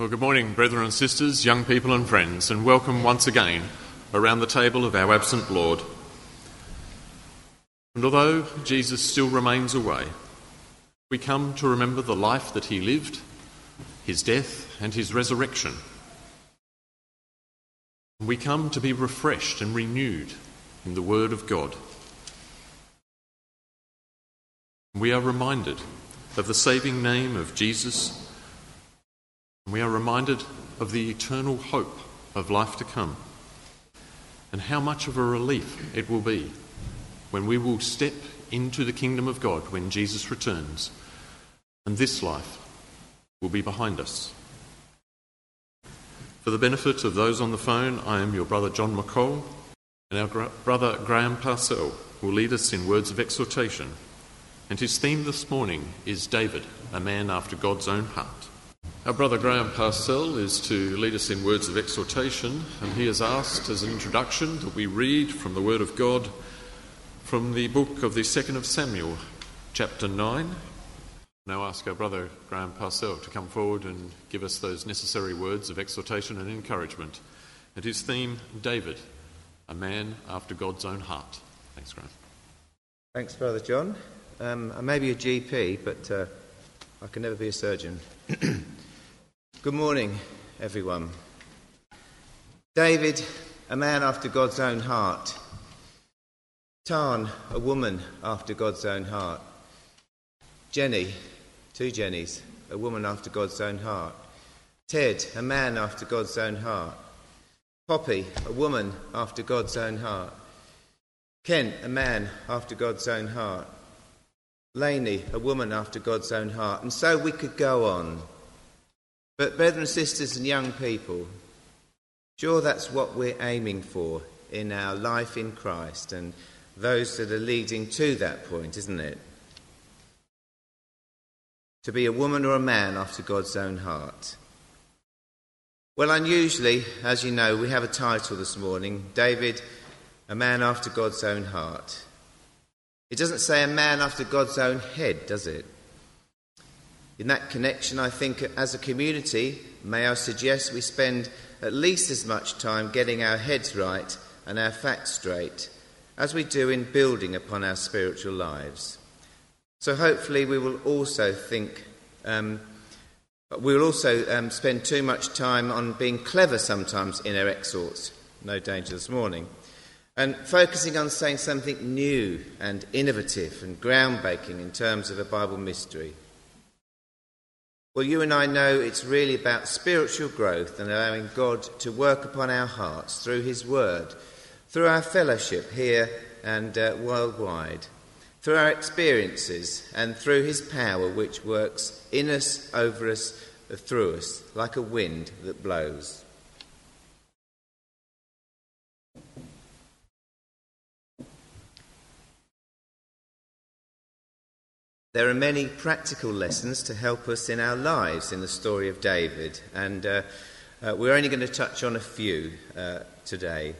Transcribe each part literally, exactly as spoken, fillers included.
Well, good morning, brethren and sisters, young people and friends, and welcome once again around the table of our absent Lord. And although Jesus still remains away, we come to remember the life that he lived, his death and his resurrection. We come to be refreshed and renewed in the Word of God. We are reminded of the saving name of Jesus. We are reminded of the eternal hope of life to come, and how much of a relief it will be when we will step into the kingdom of God when Jesus returns, and this life will be behind us. For the benefit of those on the phone, I am your brother John McCall, and our gra- brother Graham Parcell will lead us in words of exhortation, and his theme this morning is David, a man after God's own heart. Our brother Graham Parcell is to lead us in words of exhortation, and he has asked as an introduction that we read from the Word of God from the book of the second of Samuel, chapter nine. Now ask our brother Graham Parcell to come forward and give us those necessary words of exhortation and encouragement. And his theme, David, a man after God's own heart. Thanks, Graham. Thanks, Brother John. Um, I may be a G P, but uh, I can never be a surgeon. Good morning, everyone. David, a man after God's own heart. Tarn, a woman after God's own heart. Jenny, two Jennies, a woman after God's own heart. Ted, a man after God's own heart. Poppy, a woman after God's own heart. Kent, a man after God's own heart. Lainey, a woman after God's own heart. And so we could go on. But brethren and sisters and young people, sure that's what we're aiming for in our life in Christ and those that are leading to that point, isn't it? To be a woman or a man after God's own heart. Well, unusually, as you know, we have a title this morning, David, a man after God's own heart. It doesn't say a man after God's own head, does it? In that connection, I think as a community, may I suggest we spend at least as much time getting our heads right and our facts straight as we do in building upon our spiritual lives. So hopefully we will also think, um, we will also um, spend too much time on being clever sometimes in our exhorts, no danger this morning, and focusing on saying something new and innovative and groundbreaking in terms of a Bible mystery. Well, you and I know it's really about spiritual growth and allowing God to work upon our hearts through his word, through our fellowship here and uh, worldwide, through our experiences and through his power which works in us, over us, through us, like a wind that blows. There are many practical lessons to help us in our lives in the story of David, and uh, uh, we're only going to touch on a few uh, today.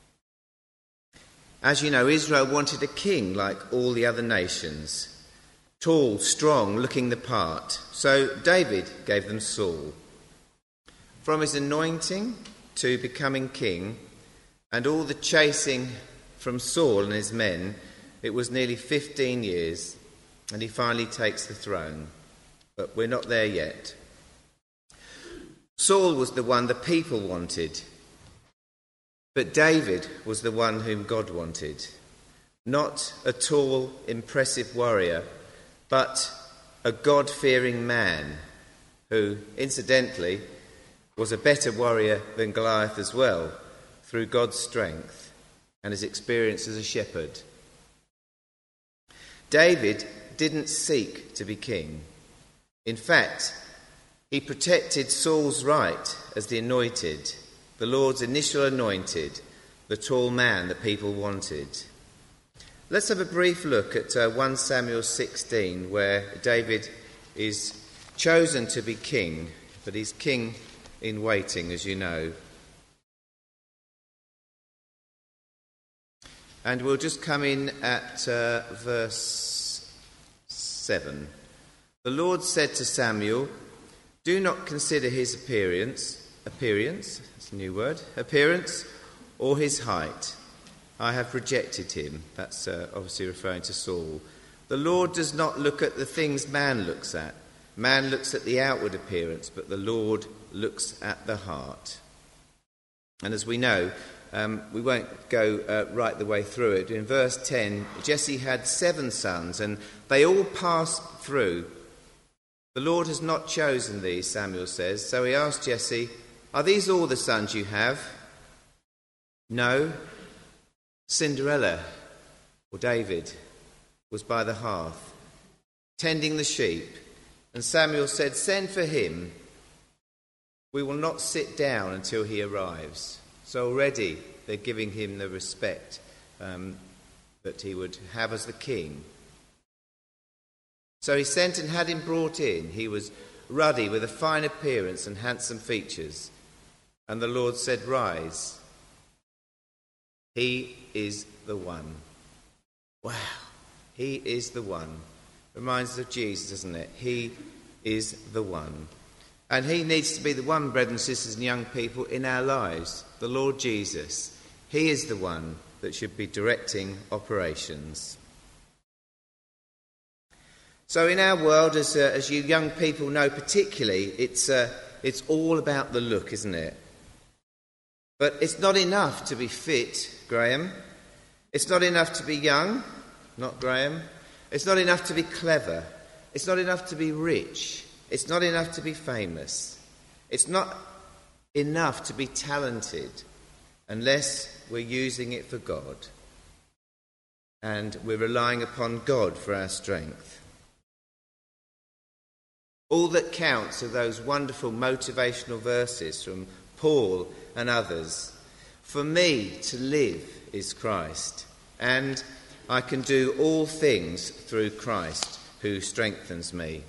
As you know, Israel wanted a king like all the other nations, tall, strong, looking the part. So David gave them Saul. From his anointing to becoming king, and all the chasing from Saul and his men, it was nearly fifteen years. And he finally takes the throne. But we're not there yet. Saul was the one the people wanted. But David was the one whom God wanted. Not a tall, impressive warrior, but a God-fearing man who, incidentally, was a better warrior than Goliath as well, through God's strength and his experience as a shepherd. David didn't seek to be king. In fact, he protected Saul's right as the anointed, the Lord's initial anointed, the tall man that people wanted. Let's have a brief look at uh, First Samuel sixteen, where David is chosen to be king, but he's king in waiting, as you know. And we'll just come in at uh, verse seven. The Lord said to Samuel, Do not consider his appearance, appearance, that's a new word, appearance, or his height. I have rejected him. That's uh, obviously referring to Saul. The Lord does not look at the things man looks at. Man looks at the outward appearance, but the Lord looks at the heart. And as we know, um, we won't go uh, right the way through it. In verse ten, Jesse had seven sons, and they all passed through. The Lord has not chosen these, Samuel says. So he asked Jesse, are these all the sons you have? No. Cinderella, or David, was by the hearth, tending the sheep. And Samuel said, send for him. We will not sit down until he arrives. So already they're giving him the respect um, that he would have as the king. So he sent and had him brought in. He was ruddy, with a fine appearance and handsome features. And the Lord said, rise. He is the one. Wow. He is the one. Reminds us of Jesus, doesn't it? He is the one. And he needs to be the one, brothers and sisters and young people, in our lives. The Lord Jesus. He is the one that should be directing operations. So in our world, as uh, as you young people know particularly, it's uh, it's all about the look, isn't it? But it's not enough to be fit, Graham. It's not enough to be young, not Graham. It's not enough to be clever. It's not enough to be rich. It's not enough to be famous. It's not enough to be talented unless we're using it for God. And we're relying upon God for our strength. All that counts are those wonderful motivational verses from Paul and others. For me to live is Christ, and I can do all things through Christ who strengthens me.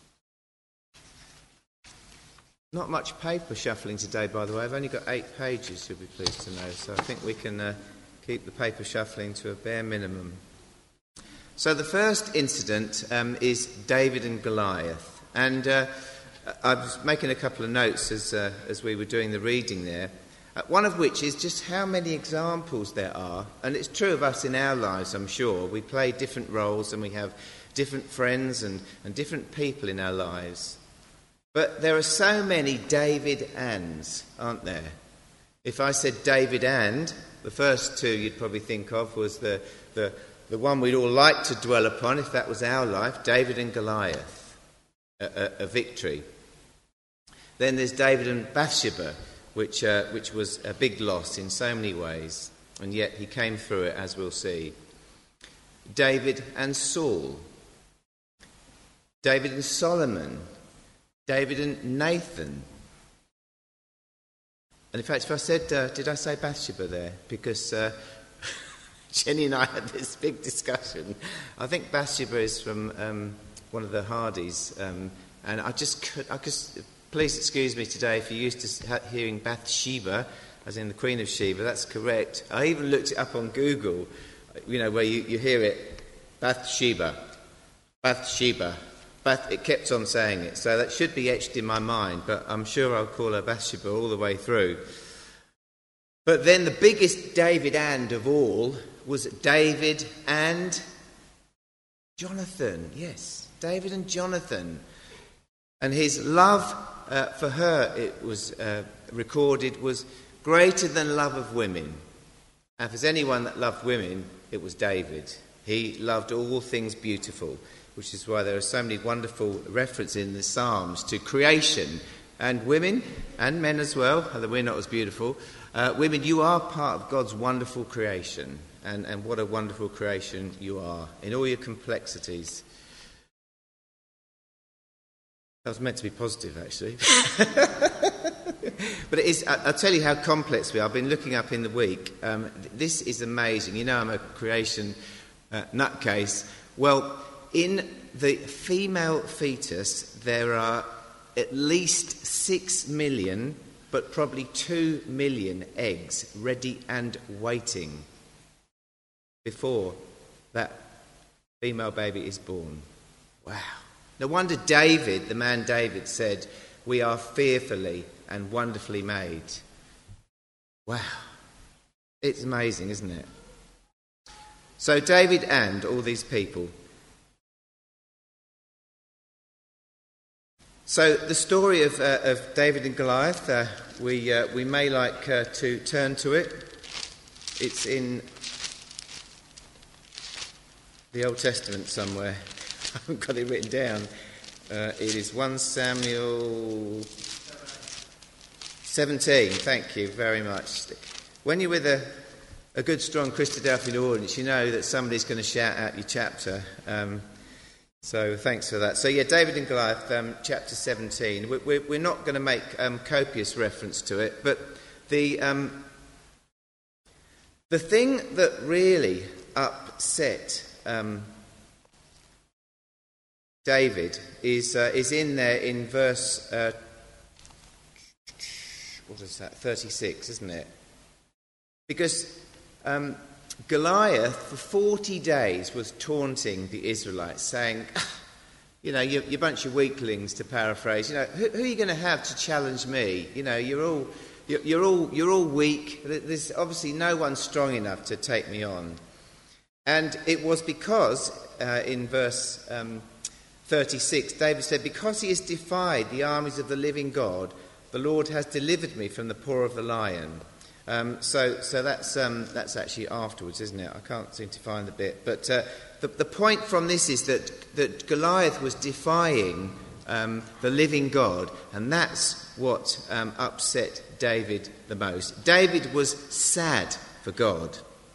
Not much paper shuffling today, by the way. I've only got eight pages, you'll be pleased to know, so I think we can uh, keep the paper shuffling to a bare minimum. So the first incident um, is David and Goliath. And uh, I was making a couple of notes as uh, as we were doing the reading there, uh, one of which is just how many examples there are. And it's true of us in our lives, I'm sure. We play different roles and we have different friends and, and different people in our lives. But there are so many David ands, aren't there? If I said David and, the first two you'd probably think of was the, the, the one we'd all like to dwell upon if that was our life, David and Goliath. A, a, a victory. Then there's David and Bathsheba, which uh, which was a big loss in so many ways, and yet he came through it, as we'll see. David and Saul. David and Solomon. David and Nathan. And in fact, if I said, uh, did I say Bathsheba there? Because uh, Jenny and I had this big discussion. I think Bathsheba is from Um, one of the Hardys, um, and I just could, I just, please excuse me today if you're used to hearing Bathsheba, as in the Queen of Sheba, that's correct. I even looked it up on Google, you know, where you, you hear it, Bathsheba, Bathsheba, Bath, it kept on saying it, so that should be etched in my mind, but I'm sure I'll call her Bathsheba all the way through. But then the biggest David and of all was David and Jonathan, yes. David and Jonathan. And his love uh, for her, it was uh, recorded, was greater than love of women. And if there's anyone that loved women, it was David. He loved all things beautiful, which is why there are so many wonderful references in the Psalms to creation. And women, and men as well, although we're not as beautiful, uh, women, you are part of God's wonderful creation. And, and what a wonderful creation you are, in all your complexities. That was meant to be positive, actually. But it is, I, I'll tell you how complex we are. I've been looking up in the week. Um, this is amazing. You know I'm a creation uh, nutcase. Well, in the female fetus, there are at least six million, but probably two million eggs ready and waiting before that female baby is born. Wow. No wonder David, the man David, said, We are fearfully and wonderfully made. Wow. It's amazing, isn't it? So David and all these people. So the story of, uh, of David and Goliath, uh, we uh, we may like uh, to turn to it. It's in the Old Testament somewhere. I haven't got it written down. Uh, it is First Samuel seventeen. Thank you very much. When you're with a, a good, strong Christadelphian audience, you know that somebody's going to shout out your chapter. Um, so thanks for that. So yeah, David and Goliath, um, chapter seventeen. We're, we're not going to make um, copious reference to it, but the um, the thing that really upset Um, David is uh, is in there in verse uh, what is that thirty-six, isn't it? Because um, Goliath for forty days was taunting the Israelites, saying, "You know, you, you bunch of weaklings." To paraphrase, you know, who, who are you going to have to challenge me? You know, you're all you're, you're all you're all weak. There's obviously no one strong enough to take me on. And it was because, uh, in verse um, thirty-six, David said, "Because he has defied the armies of the living God, the Lord has delivered me from the paw of the lion." Um, so so that's um, that's actually afterwards, isn't it? I can't seem to find the bit. But uh, the, the point from this is that, that Goliath was defying um, the living God, and that's what um, upset David the most. David was sad for God.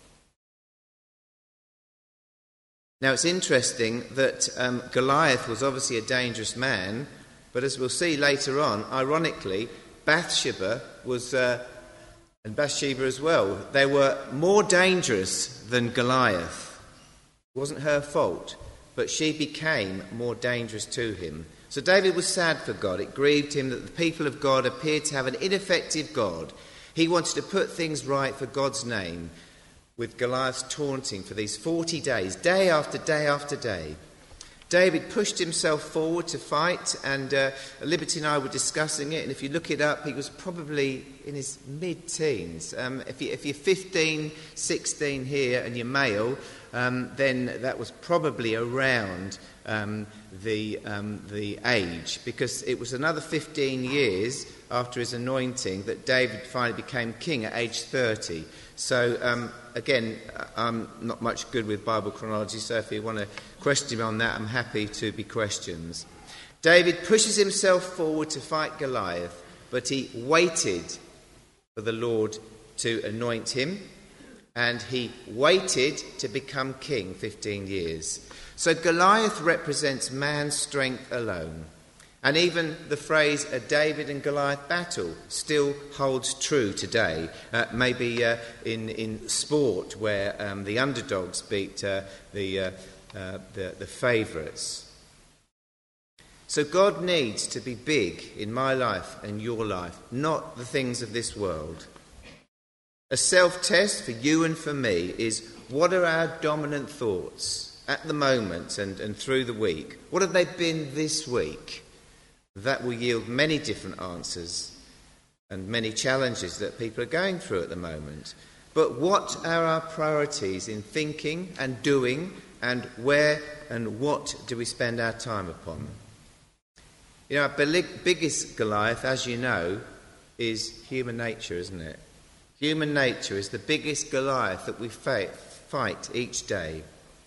Now, it's interesting that um, Goliath was obviously a dangerous man, but as we'll see later on, ironically, Bathsheba was, uh, and Bathsheba as well, they were more dangerous than Goliath. It wasn't her fault, but she became more dangerous to him. So David was sad for God. It grieved him that the people of God appeared to have an ineffective God. He wanted to put things right for God's name, with Goliath's taunting for these forty days, day after day after day. David pushed himself forward to fight, and uh, Liberty and I were discussing it, and if you look it up, he was probably in his mid-teens. Um, if, you, if you're fifteen, sixteen here and you're male, um, then that was probably around um, the, um, the age, because it was another fifteen years after his anointing that David finally became king at age thirty. So, um, again, I'm not much good with Bible chronology, so if you want to question me on that, I'm happy to be questioned. David pushes himself forward to fight Goliath, but he waited for the Lord to anoint him, and he waited to become king fifteen years. So Goliath represents man's strength alone. And even the phrase a David and Goliath battle still holds true today. Uh, maybe uh, in, in sport where um, the underdogs beat uh, the, uh, uh, the, the favourites. So God needs to be big in my life and your life, not the things of this world. A self-test for you and for me is, what are our dominant thoughts at the moment and, and through the week? What have they been this week? That will yield many different answers and many challenges that people are going through at the moment. But what are our priorities in thinking and doing, and where and what do we spend our time upon? You know, our biggest Goliath, as you know, is human nature, isn't it? Human nature is the biggest Goliath that we fight each day.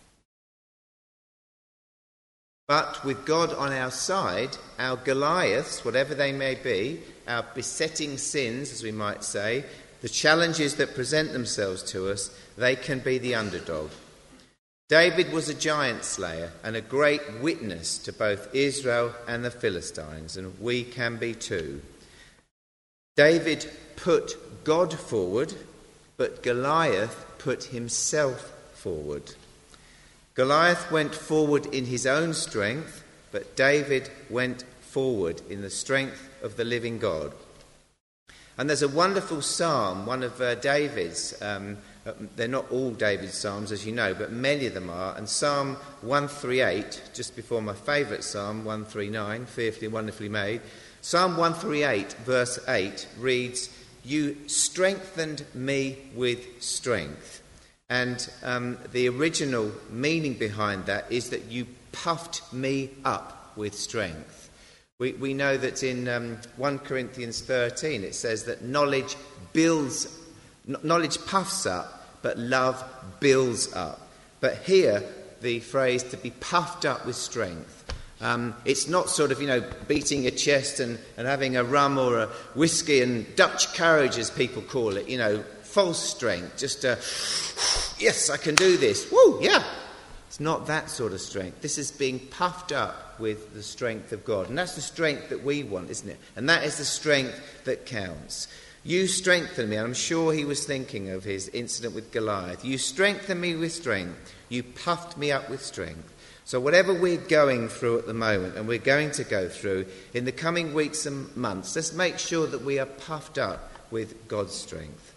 But with God on our side, our Goliaths, whatever they may be, our besetting sins, as we might say, the challenges that present themselves to us, they can be the underdog. David was a giant slayer and a great witness to both Israel and the Philistines, and we can be too. David put God forward, but Goliath put himself forward. Goliath went forward in his own strength, but David went forward in the strength of the living God. And there's a wonderful psalm, one of uh, David's. Um, they're not all David's psalms, as you know, but many of them are. And Psalm one thirty-eight, just before my favourite psalm, one thirty-nine, fearfully and wonderfully made, Psalm one thirty-eight, verse eight reads, "You strengthened me with strength." And um, the original meaning behind that is that you puffed me up with strength. We, we know that in um, First Corinthians thirteen it says that knowledge builds, knowledge puffs up, but love builds up. But here, the phrase to be puffed up with strength. Um, it's not sort of, you know, beating your chest and, and having a rum or a whiskey and Dutch courage, as people call it, you know, false strength. Just, uh, yes, I can do this. Woo, yeah. It's not that sort of strength. This is being puffed up with the strength of God. And that's the strength that we want, isn't it? And that is the strength that counts. You strengthen me. And I'm sure he was thinking of his incident with Goliath. You strengthen me with strength. You puffed me up with strength. So whatever we're going through at the moment, and we're going to go through in the coming weeks and months, let's make sure that we are puffed up with God's strength.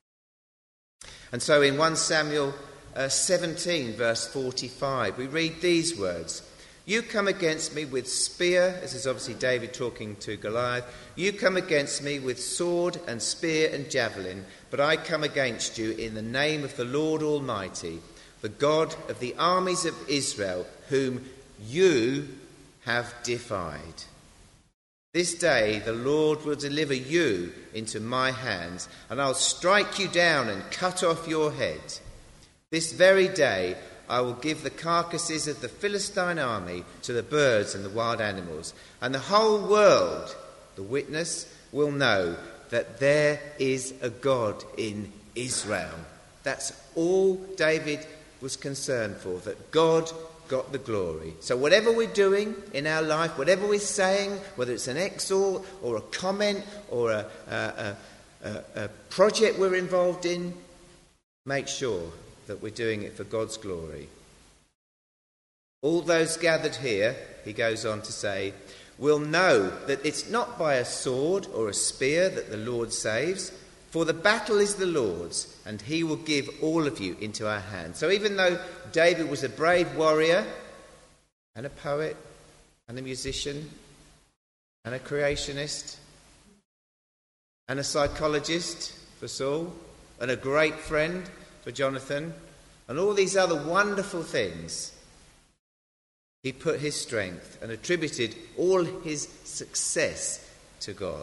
And so in First Samuel uh, seventeen, verse forty-five, we read these words. You come against me with spear, this is obviously David talking to Goliath, you come against me with sword and spear and javelin, but I come against you in the name of the Lord Almighty, the God of the armies of Israel, whom you have defied. This day the Lord will deliver you into my hands, and I'll strike you down and cut off your head. This very day I will give the carcasses of the Philistine army to the birds and the wild animals, and the whole world, the witness, will know that there is a God in Israel. That's all David was concerned for, that God got the glory. So whatever we're doing in our life, whatever we're saying, whether it's an exhort or a comment or a, a, a, a project we're involved in, make sure that we're doing it for God's glory. All those gathered here, he goes on to say, will know that it's not by a sword or a spear that the Lord saves, for the battle is the Lord's, and he will give all of you into our hands. So even though David was a brave warrior and a poet and a musician and a creationist and a psychologist for Saul and a great friend for Jonathan and all these other wonderful things, he put his strength and attributed all his success to God.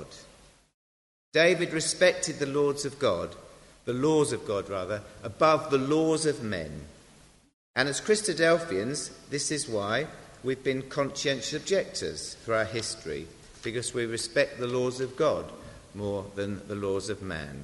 David respected the laws of God, the laws of God rather, above the laws of men. And as Christadelphians, this is why we've been conscientious objectors through our history, because we respect the laws of God more than the laws of man.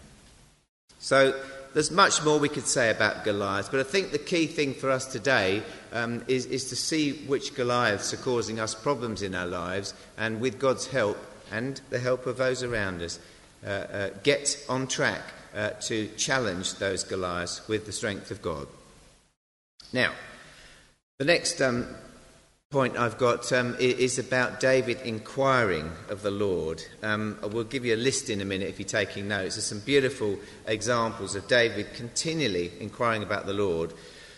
So there's much more we could say about Goliath, but I think the key thing for us today um, is, is to see which Goliaths are causing us problems in our lives, and with God's help and the help of those around us, uh, uh, get on track uh, to challenge those Goliaths with the strength of God. Now, the next um, point I've got um, is about David inquiring of the Lord. Um, I will give you a list in a minute if you're taking notes. There's some beautiful examples of David continually inquiring about the Lord.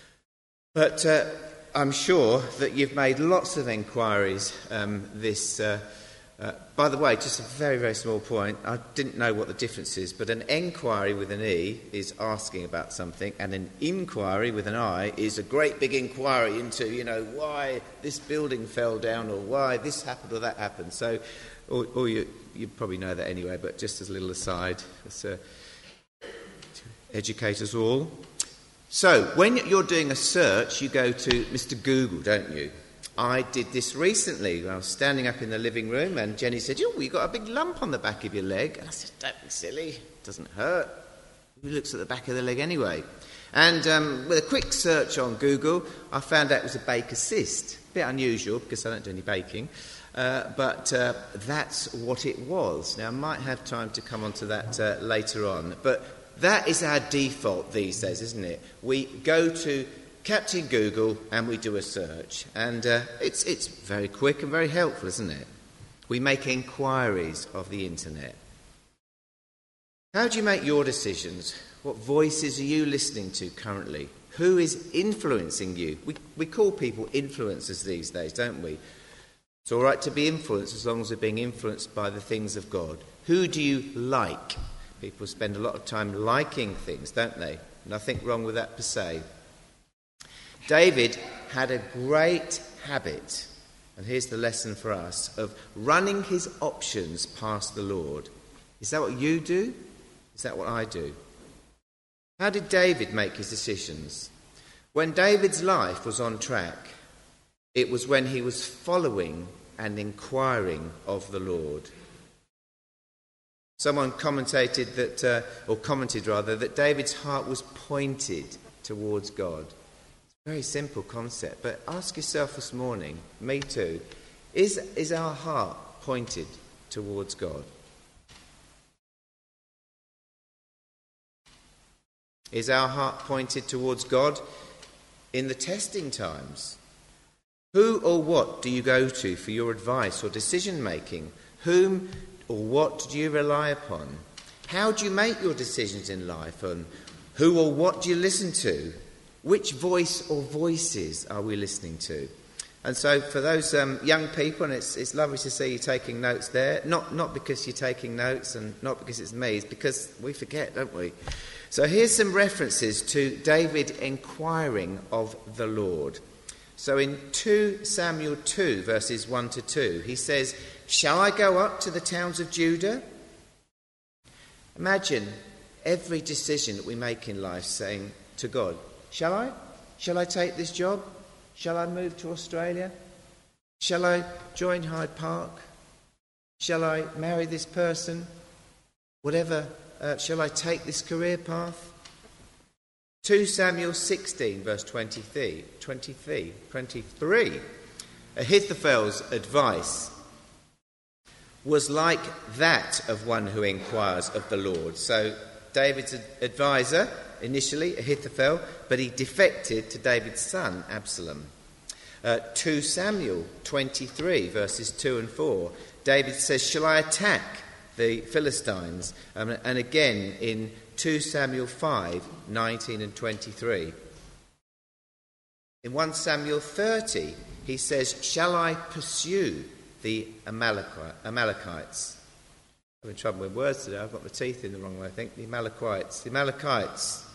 But uh, I'm sure that you've made lots of inquiries um, this uh, uh, by the way, just a very, very small point. I didn't know what the difference is, but an enquiry with an E is asking about something, and an inquiry with an I is a great big inquiry into, you know, why this building fell down or why this happened or that happened. So, or, or you, you probably know that anyway, but just as a little aside, it's, uh, to educate us all. So, when you're doing a search, you go to Mister Google, don't you? I did this recently. I was standing up in the living room and Jenny said, "Oh, you've got a big lump on the back of your leg." And I said, "Don't be silly. It doesn't hurt. Who looks at the back of the leg anyway?" And um, with a quick search on Google, I found out it was a baker's cyst. A bit unusual because I don't do any baking. Uh, but uh, that's what it was. Now, I might have time to come on to that uh, later on. But that is our default these days, isn't it? We go to Captain Google and we do a search, and uh, it's it's very quick and very helpful, isn't it? We make inquiries of the internet. How do you make your decisions? What voices are you listening to currently? Who is influencing you? We we call people influencers these days, don't we? It's all right to be influenced as long as we're being influenced by the things of God. Who do you like? People spend a lot of time liking things, don't they? Nothing wrong with that per se. David had a great habit, and here's the lesson for us, of running his options past the Lord. Is that what you do? Is that what I do? How did David make his decisions? When David's life was on track, it was when he was following and inquiring of the Lord. Someone commentated that, uh, or commented rather, that David's heart was pointed towards God. It's a very simple concept, but ask yourself this morning, me too, is, is our heart pointed towards God? Is our heart pointed towards God in the testing times? Who or what do you go to for your advice or decision making? Whom or what do you rely upon? How do you make your decisions in life? And who or what do you listen to? Which voice or voices are we listening to? And so for those um, young people, and it's, it's lovely to see you taking notes there, not, not because you're taking notes and not because it's me, it's because we forget, don't we? So here's some references to David inquiring of the Lord. So in Second Samuel two, verses one to two, he says, "Shall I go up to the towns of Judah?" Imagine every decision that we make in life saying to God, shall I? Shall I take this job? Shall I move to Australia? Shall I join Hyde Park? Shall I marry this person? Whatever, uh, shall I take this career path? Second Samuel sixteen, verse twenty-three, twenty-three, twenty-three. Ahithophel's advice was like that of one who inquires of the Lord. So David's advisor, initially Ahithophel, but he defected to David's son, Absalom. Uh, Second Samuel twenty-three, verses two and four. David says, "Shall I attack the Philistines?" Um, and again in Second Samuel five, nineteen and twenty-three. In First Samuel thirty, he says, "Shall I pursue the Amalekites?" I'm having trouble with words today. I've got my teeth in the wrong way, I think. The Amalekites. The Amalekites.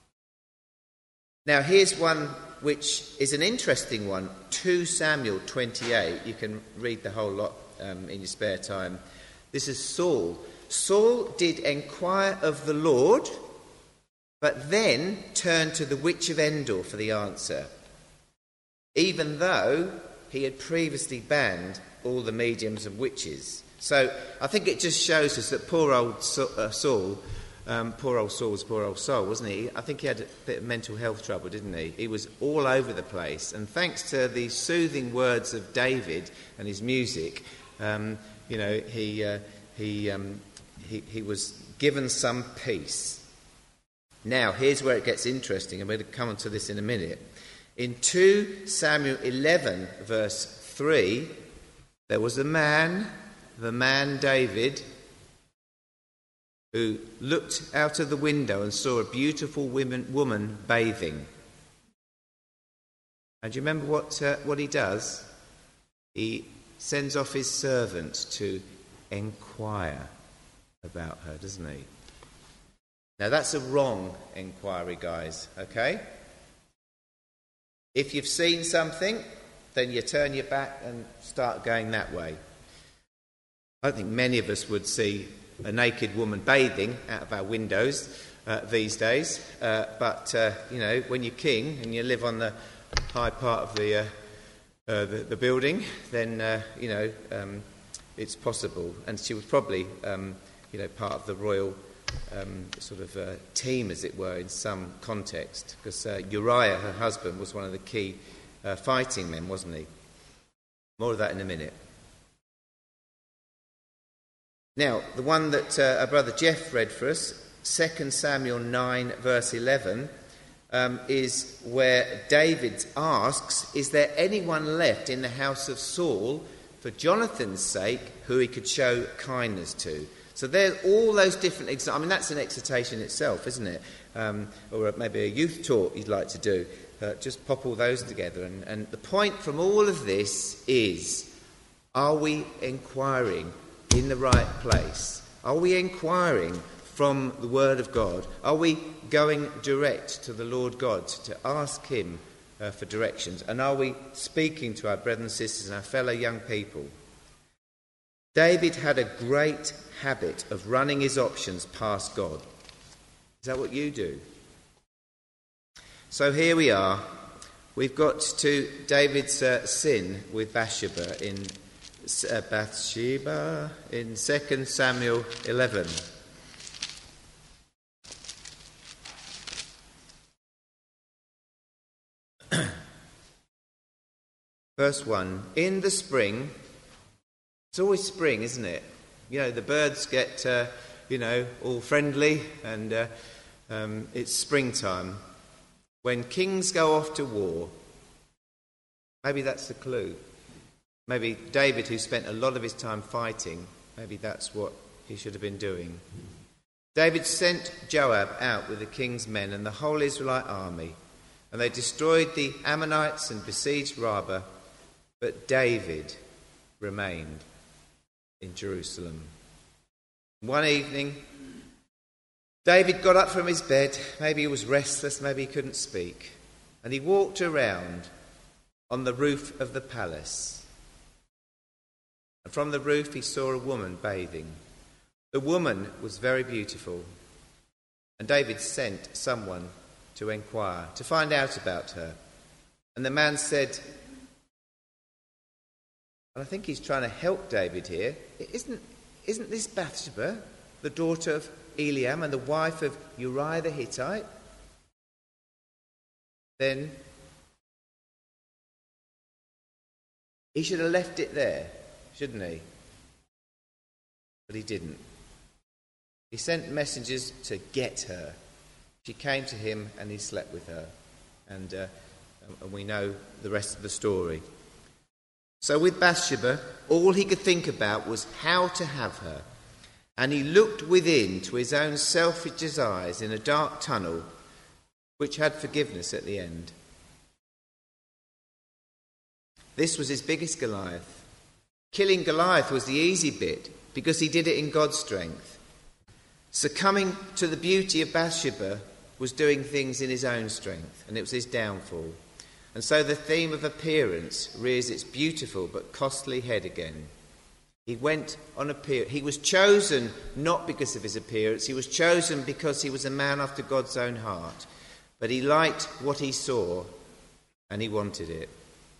Now, here's one which is an interesting one. Second Samuel twenty-eight. You can read the whole lot um, in your spare time. This is Saul. Saul did enquire of the Lord, but then turned to the witch of Endor for the answer, even though he had previously banned all the mediums and witches. So I think it just shows us that poor old Saul, um, poor old Saul was poor old soul, wasn't he? I think he had a bit of mental health trouble, didn't he? He was all over the place. And thanks to the soothing words of David and his music, um, you know, he, uh, he, um, he, he was given some peace. Now, here's where it gets interesting. I'm going to come on to this in a minute. In Second Samuel eleven, verse three, there was a man, the man David, who looked out of the window and saw a beautiful women, woman bathing. And do you remember what, uh, what he does? He sends off his servants to inquire about her, doesn't he? Now, that's a wrong inquiry, guys, okay? If you've seen something, then you turn your back and start going that way. I don't think many of us would see a naked woman bathing out of our windows uh, these days. Uh, but, uh, you know, when you're king and you live on the high part of the, uh, uh, the, the building, then, uh, you know, um, it's possible. And she was probably, um, you know, part of the royal um, sort of uh, team, as it were, in some context. Because uh, Uriah, her husband, was one of the key uh, fighting men, wasn't he? More of that in a minute. Now, the one that uh, our brother Jeff read for us, Second Samuel nine, verse eleven, um, is where David asks, is there anyone left in the house of Saul for Jonathan's sake who he could show kindness to? So there's all those different examples. I mean, that's an exhortation itself, isn't it? Um, or maybe a youth talk you'd like to do. Uh, just pop all those together. And, and the point from all of this is, Are we inquiring in the right place? Are we inquiring from the Word of God? Are we going direct to the Lord God to ask him uh, for directions? And are we speaking to our brothers and sisters and our fellow young people? David had a great habit of running his options past God. Is that what you do? So here we are. We've got to David's uh, sin with Bathsheba in uh, Bathsheba in Second Samuel eleven. Verse one. In the spring, it's always spring, isn't it? You know, the birds get, uh, you know, all friendly, and uh, um, it's springtime. When kings go off to war, maybe that's the clue. Maybe David, who spent a lot of his time fighting, maybe that's what he should have been doing. David sent Joab out with the king's men and the whole Israelite army, and they destroyed the Ammonites and besieged Rabbah, but David remained in Jerusalem. One evening, David got up from his bed. Maybe he was restless, maybe he couldn't speak. And he walked around on the roof of the palace. And from the roof he saw a woman bathing. The woman was very beautiful. And David sent someone to inquire, to find out about her. And the man said, and I think he's trying to help David here, isn't, isn't this Bathsheba, the daughter of Eliam and the wife of Uriah the Hittite? Then he should have left it there, shouldn't he? But he didn't. He sent messengers to get her. She came to him and he slept with her. And, uh, and we know the rest of the story. So with Bathsheba, all he could think about was how to have her. And he looked within to his own selfish desires in a dark tunnel which had forgiveness at the end. This was his biggest Goliath. Killing Goliath was the easy bit because he did it in God's strength. Succumbing to the beauty of Bathsheba was doing things in his own strength, and it was his downfall. And so the theme of appearance rears its beautiful but costly head again. He went on appearance. He was chosen not because of his appearance. He was chosen because he was a man after God's own heart. But he liked what he saw and he wanted it.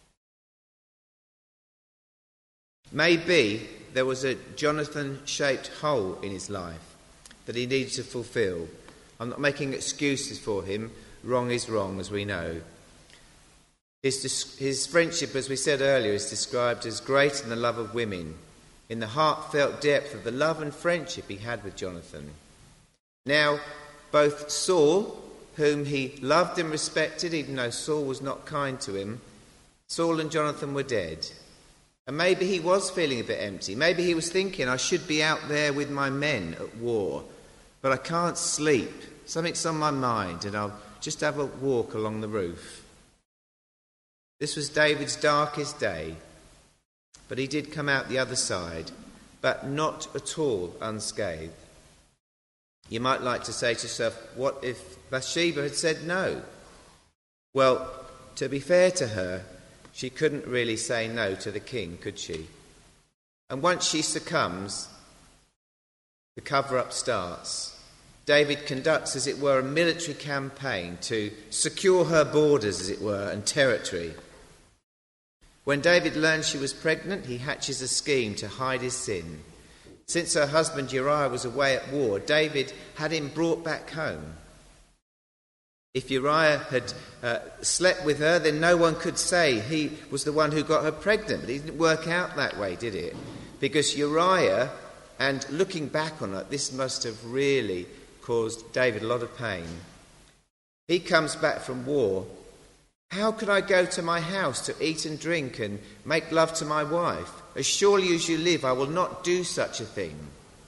Maybe there was a Jonathan-shaped hole in his life that he needed to fulfill. I'm not making excuses for him. Wrong is wrong, as we know. His, his friendship, as we said earlier, is described as great in the love of women, in the heartfelt depth of the love and friendship he had with Jonathan. Now, both Saul, whom he loved and respected, even though Saul was not kind to him, Saul and Jonathan were dead. And maybe he was feeling a bit empty. Maybe he was thinking, I should be out there with my men at war, but I can't sleep. Something's on my mind, and I'll just have a walk along the roof. This was David's darkest day, but he did come out the other side, but not at all unscathed. You might like to say to yourself, what if Bathsheba had said no? Well, to be fair to her, she couldn't really say no to the king, could she? And once she succumbs, the cover-up starts. David conducts, as it were, a military campaign to secure her borders, as it were, and territory. When David learns she was pregnant, he hatches a scheme to hide his sin. Since her husband Uriah was away at war, David had him brought back home. If Uriah had uh, slept with her, then no one could say he was the one who got her pregnant. But it didn't work out that way, did it? Because Uriah, and looking back on it, this must have really caused David a lot of pain. He comes back from war. How could I go to my house to eat and drink and make love to my wife? As surely as you live, I will not do such a thing.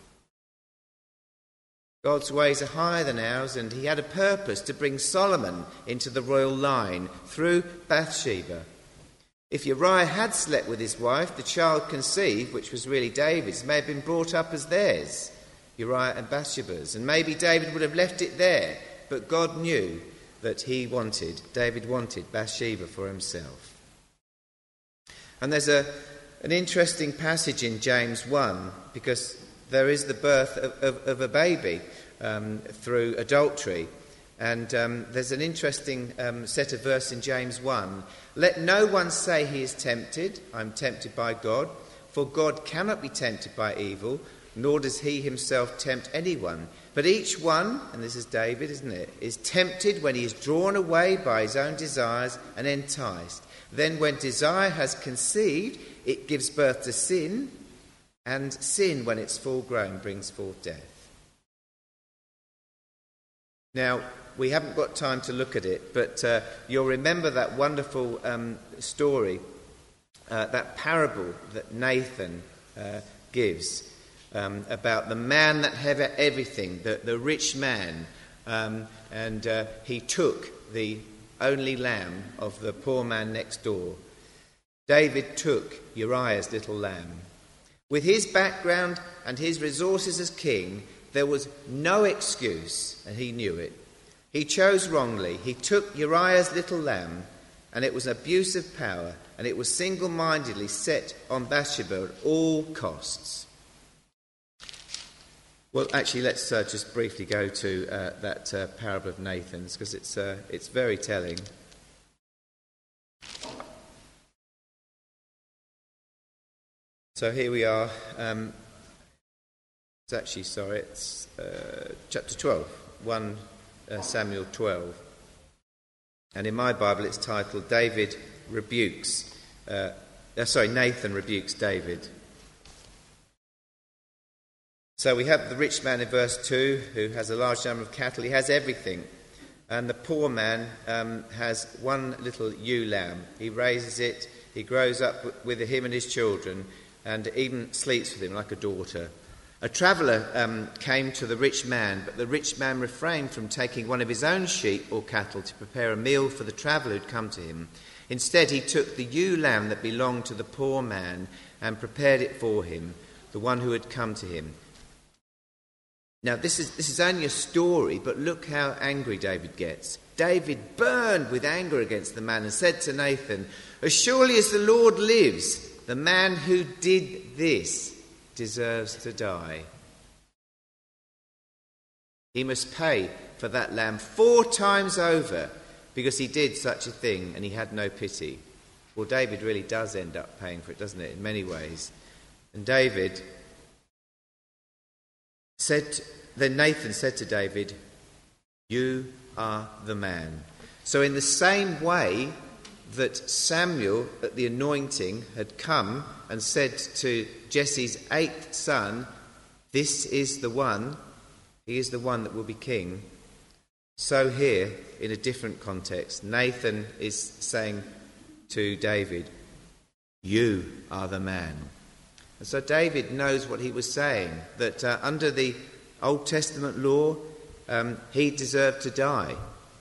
God's ways are higher than ours, and he had a purpose to bring Solomon into the royal line through Bathsheba. If Uriah had slept with his wife, the child conceived, which was really David's, may have been brought up as theirs, Uriah and Bathsheba's, and maybe David would have left it there, but God knew that he wanted, David wanted Bathsheba for himself. And there's a an interesting passage in James one, because there is the birth of, of, of a baby um, through adultery. And um, there's an interesting um, set of verse in James one. Let no one say he is tempted, I'm tempted by God, for God cannot be tempted by evil, nor does he himself tempt anyone. But each one, and this is David, isn't it, is tempted when he is drawn away by his own desires and enticed. Then when desire has conceived, it gives birth to sin, and sin, when it's full grown, brings forth death. Now, we haven't got time to look at it, but uh, you'll remember that wonderful um, story, uh, that parable that Nathan uh, gives um, about the man that had everything, the, the rich man, um, and uh, he took the only lamb of the poor man next door. David took Uriah's little lamb. With his background and his resources as king, there was no excuse, and he knew it. He chose wrongly. He took Uriah's little lamb, and it was an abuse of power, and it was single-mindedly set on Bathsheba at all costs. Well, actually, let's uh, just briefly go to uh, that uh, parable of Nathan's, because it's uh, it's very telling. So here we are. Um, it's actually, sorry, it's uh, chapter twelve, First uh, Samuel twelve. And in my Bible it's titled, David rebukes, uh, uh, sorry, Nathan rebukes David. So we have the rich man in verse two, who has a large number of cattle. He has everything. And the poor man um, has one little ewe lamb. He raises it, he grows up with him and his children, and even sleeps with him like a daughter. A traveller um, came to the rich man, but the rich man refrained from taking one of his own sheep or cattle to prepare a meal for the traveller who'd come to him. Instead, he took the ewe lamb that belonged to the poor man and prepared it for him, the one who had come to him. Now, this is this is only a story, but look how angry David gets. David burned with anger against the man and said to Nathan, "As surely as the Lord lives, the man who did this deserves to die. He must pay for that lamb four times over because he did such a thing and he had no pity." Well, David really does end up paying for it, doesn't it, in many ways. And David said, then Nathan said to David, "You are the man." So in the same way that Samuel at the anointing had come and said to Jesse's eighth son, "This is the one, he is the one that will be king," so here, in a different context, Nathan is saying to David, "You are the man." And so David knows what he was saying, that uh, under the Old Testament law, um, he deserved to die.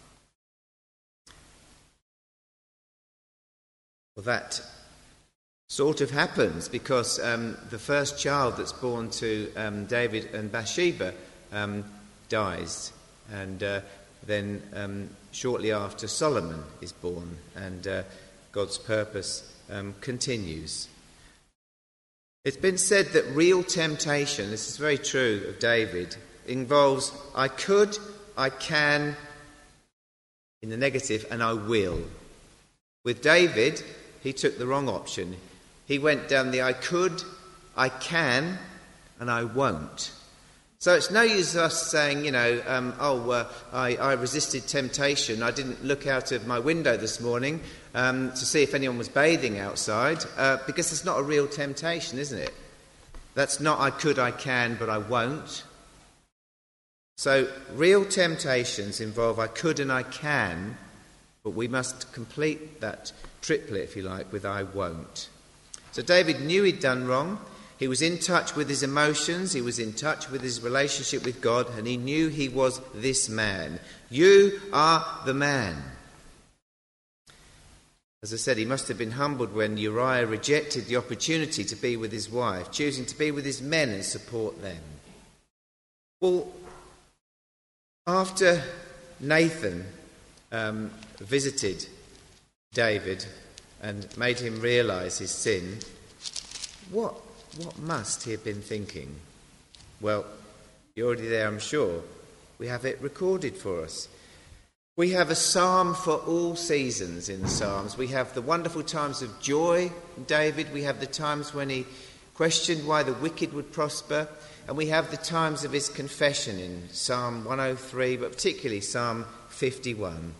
Well, that sort of happens because um, the first child that's born to um, David and Bathsheba um, dies. And uh, then um, shortly after, Solomon is born, and uh, God's purpose um, continues. It's been said that real temptation, this is very true of David, involves I could, I can, in the negative, and I will. With David, he took the wrong option. He went down the I could, I can, and I won't. So it's no use us saying, you know, um, oh, uh, I, I resisted temptation. I didn't look out of my window this morning um, to see if anyone was bathing outside, uh, because it's not a real temptation, isn't it? That's not I could, I can, but I won't. So real temptations involve I could and I can, but we must complete that triplet, if you like, with I won't. So David knew he'd done wrong. He was in touch with his emotions, he was in touch with his relationship with God, and he knew he was this man. You are the man. As I said, he must have been humbled when Uriah rejected the opportunity to be with his wife, choosing to be with his men and support them. Well, after Nathan um, visited David and made him realise his sin, what, what must he have been thinking? Well, you're already there, I'm sure. We have it recorded for us. We have a psalm for all seasons in the Psalms. We have the wonderful times of joy in David. We have the times when he questioned why the wicked would prosper. And we have the times of his confession in Psalm one oh three, but particularly Psalm fifty-one.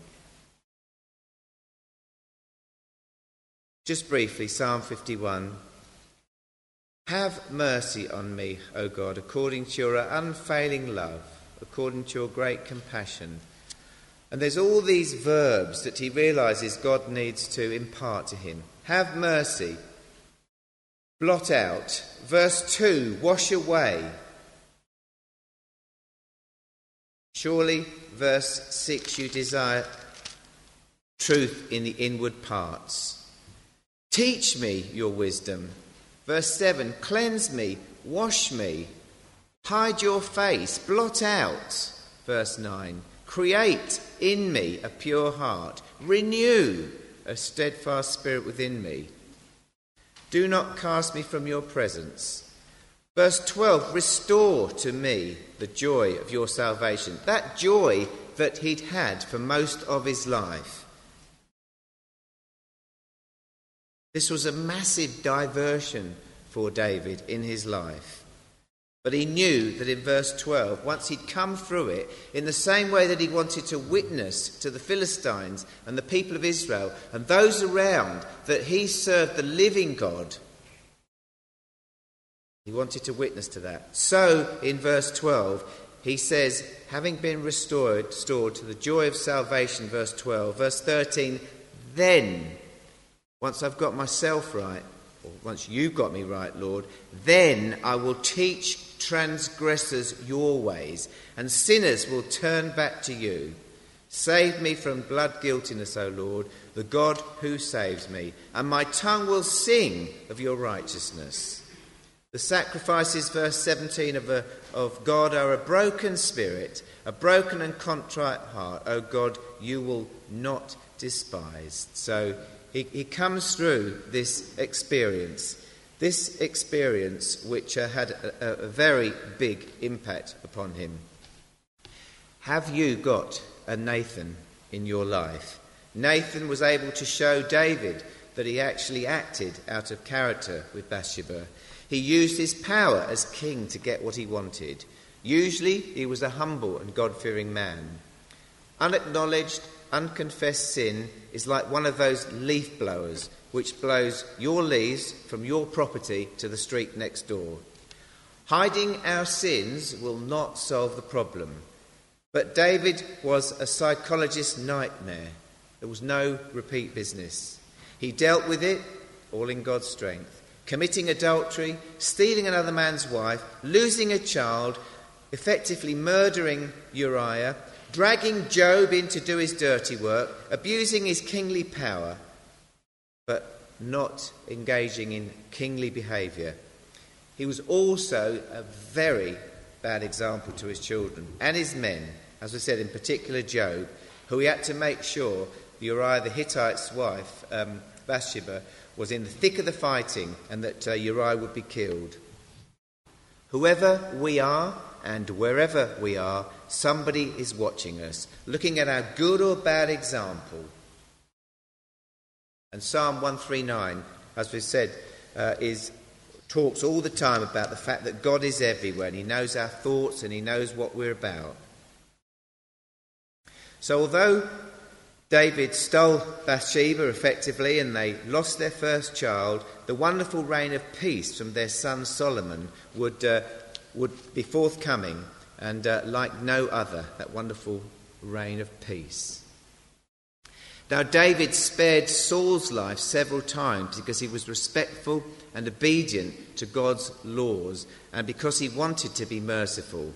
Just briefly, Psalm fifty-one. Have mercy on me, O God, according to your unfailing love, according to your great compassion. And there's all these verbs that he realises God needs to impart to him. Have mercy. Blot out. Verse two, wash away. Surely, verse six, you desire truth in the inward parts. Teach me your wisdom. Verse seven, cleanse me, wash me, hide your face, blot out. Verse nine, create in me a pure heart, renew a steadfast spirit within me. Do not cast me from your presence. Verse twelve, restore to me the joy of your salvation, that joy that he'd had for most of his life. This was a massive diversion for David in his life. But he knew that in verse twelve, once he'd come through it, in the same way that he wanted to witness to the Philistines and the people of Israel and those around that he served the living God, he wanted to witness to that. So, in verse twelve, he says, having been restored, restored to the joy of salvation, verse twelve, verse thirteen, then, once I've got myself right, or once you've got me right, Lord, then I will teach transgressors your ways, and sinners will turn back to you. Save me from blood guiltiness, O Lord, the God who saves me, and my tongue will sing of your righteousness. The sacrifices, verse seventeen, of, a, of God are a broken spirit, a broken and contrite heart. O God, you will not despise. So he, he comes through this experience. This experience which uh, had a, a very big impact upon him. Have you got a Nathan in your life? Nathan was able to show David that he actually acted out of character with Bathsheba. He used his power as king to get what he wanted. Usually he was a humble and God-fearing man. Unacknowledged, unconfessed sin is like one of those leaf blowers which blows your leaves from your property to the street next door. Hiding our sins will not solve the problem. But David was a psychologist's nightmare. There was no repeat business. He dealt with it all in God's strength. Committing adultery, stealing another man's wife, losing a child, effectively murdering Uriah, dragging Job in to do his dirty work, abusing his kingly power, but not engaging in kingly behaviour. He was also a very bad example to his children and his men, as we said, in particular Job, who he had to make sure Uriah the Hittite's wife, um, Bathsheba, was in the thick of the fighting and that uh, Uriah would be killed. Whoever we are and wherever we are, somebody is watching us, looking at our good or bad example. And Psalm one thirty-nine, as we've said, uh, is talks all the time about the fact that God is everywhere and he knows our thoughts and he knows what we're about. So although David stole Bathsheba effectively and they lost their first child, the wonderful reign of peace from their son Solomon would uh, would be forthcoming and uh, like no other, that wonderful reign of peace. Now David spared Saul's life several times because he was respectful and obedient to God's laws and because he wanted to be merciful.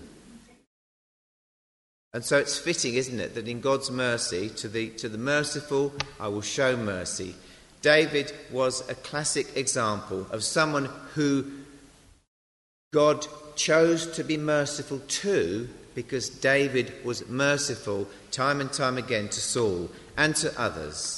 And so it's fitting, isn't it, that in God's mercy, to the to the merciful I will show mercy. David was a classic example of someone who God chose to be merciful to, because David was merciful time and time again to Saul and to others.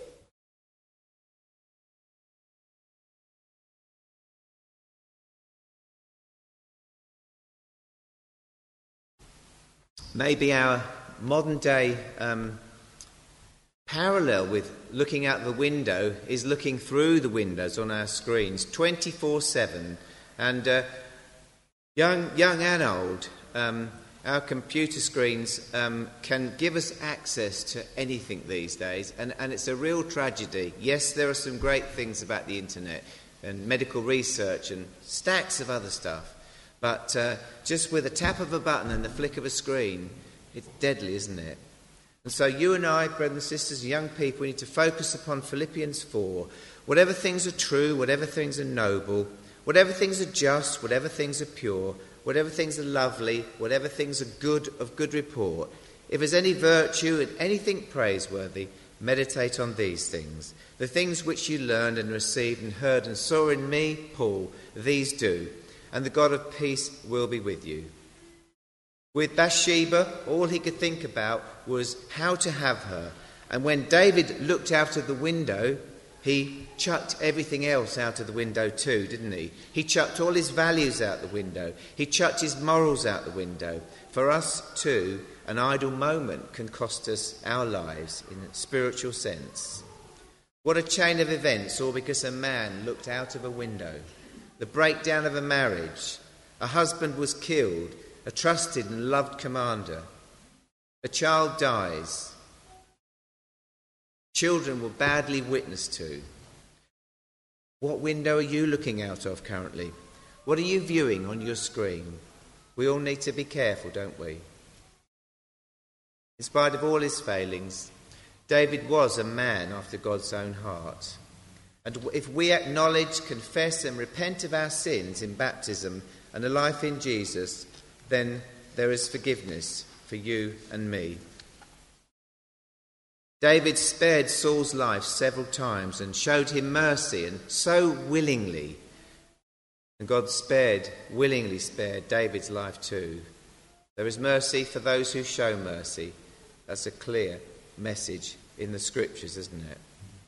Maybe our modern day um, parallel with looking out the window is looking through the windows on our screens twenty-four seven. And uh, young, young and old, um, our computer screens um, can give us access to anything these days, and, and it's a real tragedy. Yes, there are some great things about the internet and medical research and stacks of other stuff. But uh, just with a tap of a button and the flick of a screen, it's deadly, isn't it? And so you and I, brothers and sisters, young people, we need to focus upon Philippians four. Whatever things are true, whatever things are noble, whatever things are just, whatever things are pure, whatever things are lovely, whatever things are good, of good report, if there's any virtue and anything praiseworthy, meditate on these things. The things which you learned and received and heard and saw in me, Paul, these do. And the God of peace will be with you. With Bathsheba, all he could think about was how to have her. And when David looked out of the window, he chucked everything else out of the window too, didn't he? He chucked all his values out the window. He chucked his morals out the window. For us too, an idle moment can cost us our lives in a spiritual sense. What a chain of events, all because a man looked out of a window. The breakdown of a marriage, a husband was killed, a trusted and loved commander, a child dies, children were badly witnessed to. What window are you looking out of currently? What are you viewing on your screen? We all need to be careful, don't we? In spite of all his failings, David was a man after God's own heart. And if we acknowledge, confess and repent of our sins in baptism and a life in Jesus, then there is forgiveness for you and me. David spared Saul's life several times and showed him mercy, and so willingly. And God spared, willingly spared David's life too. There is mercy for those who show mercy. That's a clear message in the scriptures, isn't it?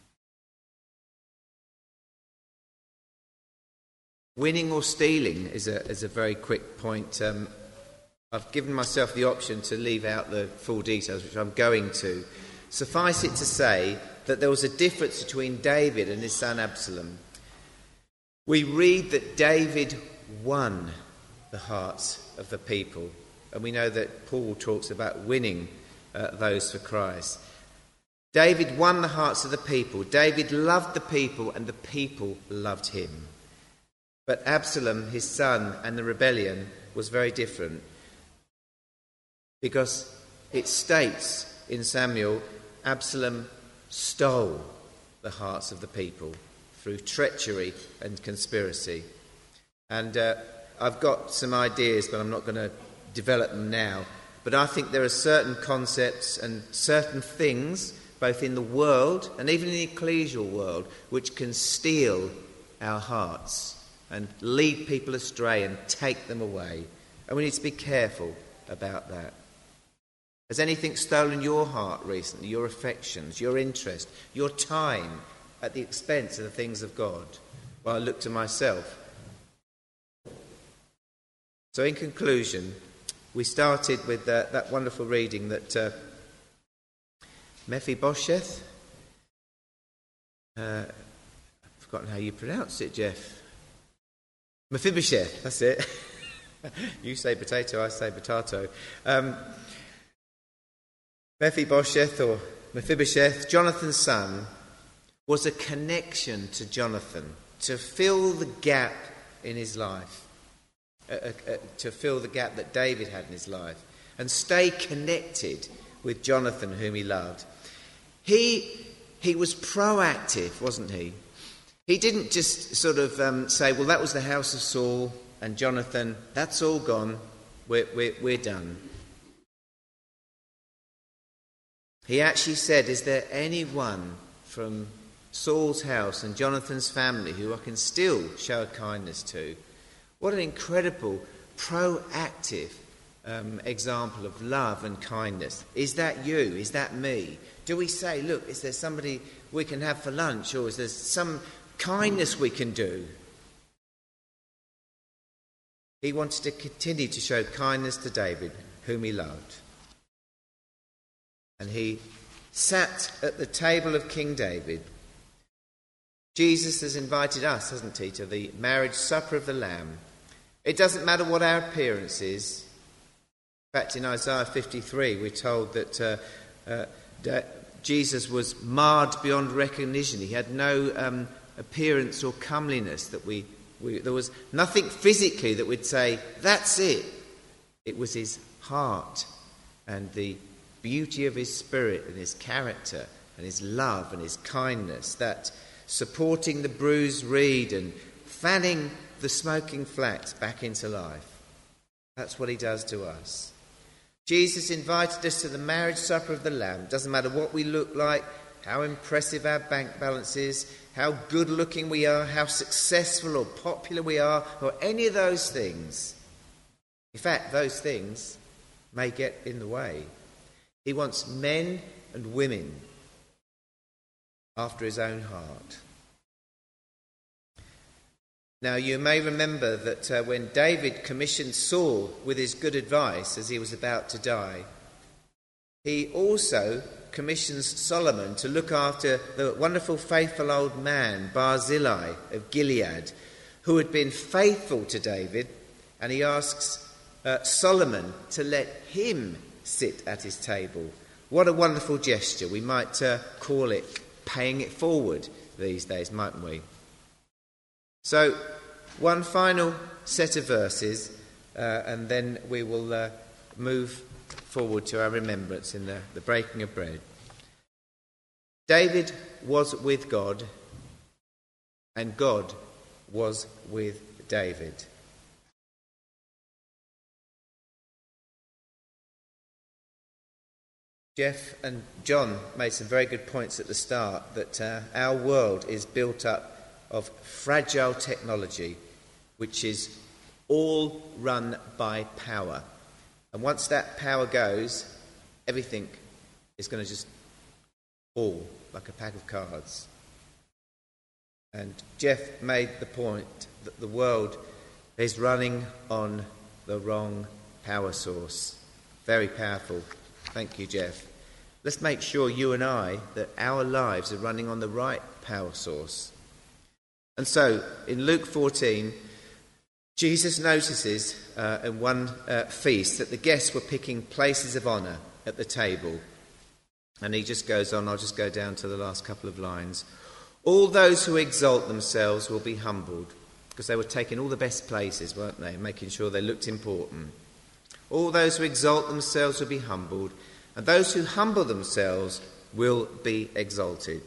Winning or stealing is a is a very quick point. Um, I've given myself the option to leave out the full details, which I'm going to. Suffice it to say that there was a difference between David and his son Absalom. We read that David won the hearts of the people, and we know that Paul talks about winning uh, those for Christ. David won the hearts of the people. David loved the people, and the people loved him. But Absalom, his son, and the rebellion was very different, because it states in Samuel, Absalom stole the hearts of the people through treachery and conspiracy. And uh, I've got some ideas, but I'm not going to develop them now. But I think there are certain concepts and certain things, both in the world and even in the ecclesial world, which can steal our hearts and lead people astray and take them away. And we need to be careful about that. Has anything stolen your heart recently, your affections, your interest, your time, at the expense of the things of God? Well, I look to myself. So in conclusion, we started with uh, that wonderful reading that uh, Mephibosheth, uh, I've forgotten how you pronounce it, Jeff. Mephibosheth, that's it. You say potato, I say potato. Um, Mephibosheth, or Mephibosheth, Jonathan's son, was a connection to Jonathan to fill the gap in his life, uh, uh, uh, to fill the gap that David had in his life, and stay connected with Jonathan, whom he loved. He he was proactive, wasn't he? He didn't just sort of um, say, well, that was the house of Saul and Jonathan, that's all gone, we're, we're, we're done. He actually said, is there anyone from Saul's house and Jonathan's family, who I can still show a kindness to. What an incredible, proactive um, example of love and kindness. Is that you? Is that me? Do we say, look, is there somebody we can have for lunch, or is there some kindness we can do? He wanted to continue to show kindness to David, whom he loved. And he sat at the table of King David. Jesus has invited us, hasn't he, to the marriage supper of the Lamb. It doesn't matter what our appearance is. In fact, in Isaiah fifty-three, we're told that, uh, uh, that Jesus was marred beyond recognition. He had no um, appearance or comeliness that we, we... There was nothing physically that we'd say, that's it. It was his heart and the beauty of his spirit and his character and his love and his kindness that supporting the bruised reed and fanning the smoking flax back into life. That's what he does to us. Jesus invited us to the marriage supper of the Lamb. Doesn't matter what we look like, how impressive our bank balance is, how good looking we are, how successful or popular we are, or any of those things. In fact, those things may get in the way. He wants men and women after his own heart. Now, you may remember that uh, when David commissioned Saul with his good advice as he was about to die, he also commissions Solomon to look after the wonderful faithful old man, Barzillai of Gilead, who had been faithful to David, and he asks uh, Solomon to let him sit at his table. What a wonderful gesture. We might uh, call it paying it forward these days, mightn't we? So, one final set of verses, uh, and then we will uh, move forward to our remembrance in the, the breaking of bread. David was with God, and God was with David. Jeff and John made some very good points at the start that uh, our world is built up of fragile technology, which is all run by power. And once that power goes, everything is going to just fall like a pack of cards. And Jeff made the point that the world is running on the wrong power source. Very powerful. Thank you, Jeff. Let's make sure, you and I, that our lives are running on the right power source. And so, in Luke fourteen, Jesus notices uh, in one uh, feast that the guests were picking places of honour at the table. And he just goes on, I'll just go down to the last couple of lines. All those who exalt themselves will be humbled, because they were taking all the best places, weren't they, making sure they looked important. All those who exalt themselves will be humbled, and those who humble themselves will be exalted.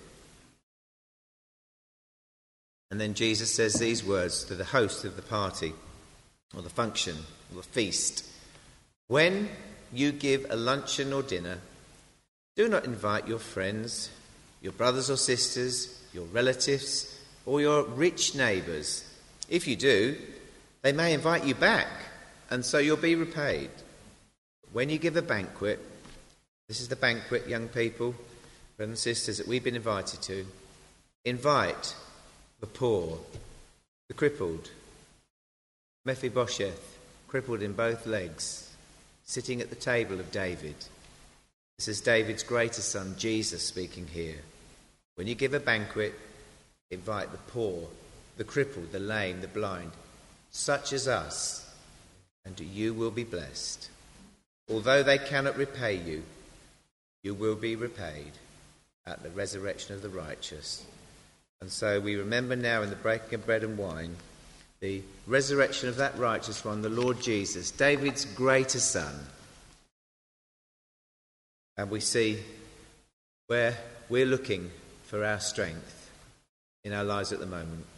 And then Jesus says these words to the host of the party, or the function, or the feast. When you give a luncheon or dinner, do not invite your friends, your brothers or sisters, your relatives, or your rich neighbours. If you do, they may invite you back, and so you'll be repaid. When you give a banquet, this is the banquet, young people, brothers and sisters, that we've been invited to, invite the poor, the crippled, Mephibosheth, crippled in both legs, sitting at the table of David. This is David's greater son, Jesus, speaking here. When you give a banquet, invite the poor, the crippled, the lame, the blind, such as us, and you will be blessed. Although they cannot repay you, you will be repaid at the resurrection of the righteous. And so we remember now in the breaking of bread and wine the resurrection of that righteous one, the Lord Jesus, David's greater son. And we see where we're looking for our strength in our lives at the moment.